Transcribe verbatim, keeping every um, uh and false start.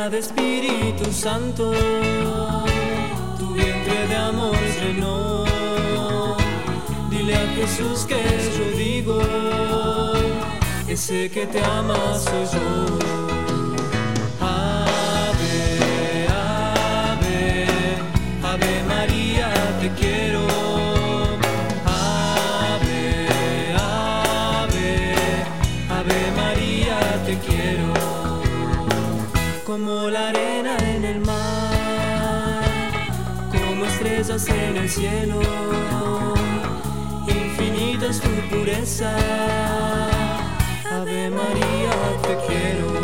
llena de Espíritu Santo, tu vientre de amor llenó. Dile a Jesús que yo digo, ese que te ama soy yo. Ave, ave, ave María, te quiero. Ave, ave, ave María, te quiero. Como la arena en el mar, como estrellas en el cielo, infinita es tu pureza. Ave María, te quiero.